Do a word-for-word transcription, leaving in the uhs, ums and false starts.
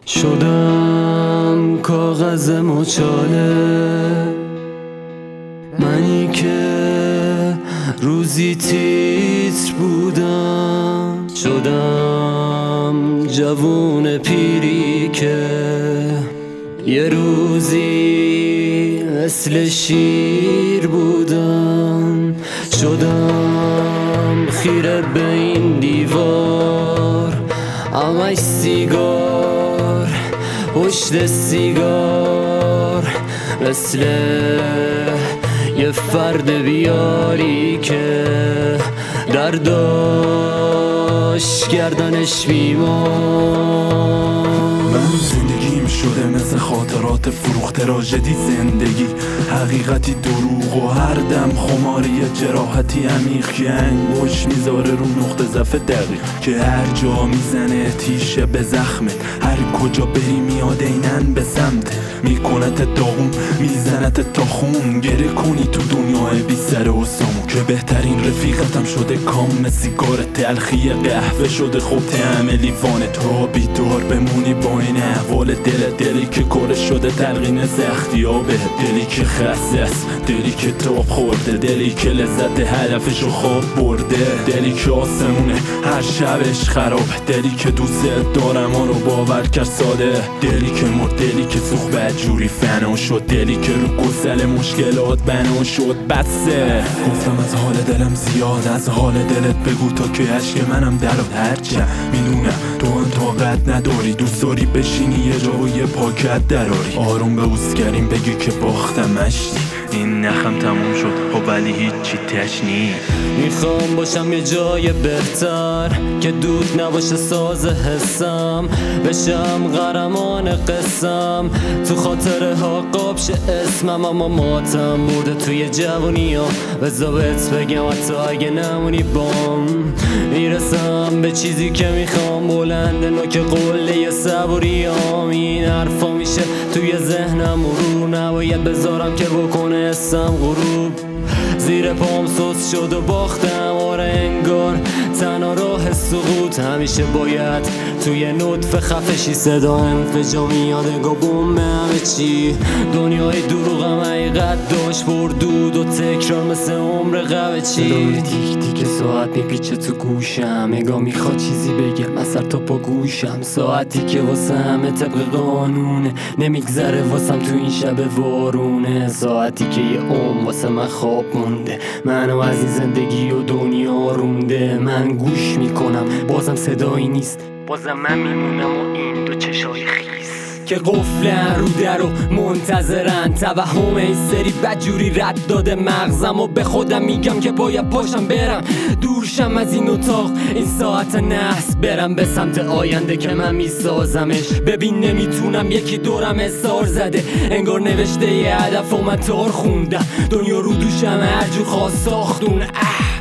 شدم کاغذ مچاله، منی که روزی تیتر بودم. شدم جوون پیری که یه روزی مثل شیر بودم. شدم خیره به این دیوار، همش سیگار پشت سیگار، مثل یه فرد بیاری که درداش گردنش بیمار. من زندگیم شده مثل خاطرات فروخ تراژدی، زندگی حقیقتی دروغ و هر دم خماری جراحتی عمیق که انگوش میذاره رو نقطه ضعف دقیق، که هر جا میزنه تیشه به زخمت، هر کجا بری میاد اینن به سمت، میکنت داغون میزنت تا خون، گره کنی تو دنیای بی سر و سامون. که بهترین رفیقتم شده کام سیگار، تلخی قهوه شده خب طعم لیوان، تو بیدار بمونی با این احوال دل، دلی که کار شده تلقین سختیابه، دلی که خسته است، دلی که تاب خورده، دلی که لذت هدفشو خواب برده، دلی که آسمونه هر شبش خراب، دلی که دوست دارم آنو باور کرد ساده، دلی که مرد، دلی که سوخ بدجوری فنا شد، دلی که رو گسل مشکلات بنا شد. بسه گفتم از حال دلم زیاد، از حال دلت بگو تا که عشق منم درات، هرچه میدونم تو هم طاقت نداری، دوست داری بشینی یه جا و یه پاکت دراری، آروم به اوسکریم بگی که باختم مشتی، این نخم تموم شد خب ولی هیچی تش نیست. میخوام باشم یه جای بهتر که دود نباشه ساز حسم، بشم قهرمان قسم، تو خاطره ها قاب شه اسمم، اما ماتم برده توی جوونی ها. بذار بهت بگم حتی اگه نمونی بام، میرسم به چیزی که میخوام، بلند نوک قله صبوریام، این حرفا میشه توی ذهنم مرور، نباید بذارم که بکنه اسم غروب. زیر پام سوس شد و باختم، آره انگار تنها راه سقوط همیشه باید توی نطفه خفشی، صدا انفجا میاد انگار بوم همه چی، دنیای دروغم حقیقت داشت پردود و تکرار مثل عمر قبه چی. صدای تیک تیک ساعت میپیچه تو گوشم، انگار میخواد چیزی بگه من سر تا پا گوشم، ساعتی که واسه همه طبق قانونه نمیگذره واسم تو این شب وارونه، ساعتی که یه عمر واسه من خواب مونده، منو از این زندگی و دنیا رونده. من گوش میکنم بازم صدایی نیست، بازم من میمونم و این دو چشای خیس که قفلن رو در و منتظرن، توهم این سری بدجوری رد داده مغزم و به خودم میگم که باید باشم برم دورشم از این اتاق، این ساعت نحس برم به سمت آینده که من میسازمش. ببین نمیتونم یکی دورم اسار زده، انگار نوشته یه هدف و من تار خوندم، دنیا رو دوشم هر جو خواست ساختون. اه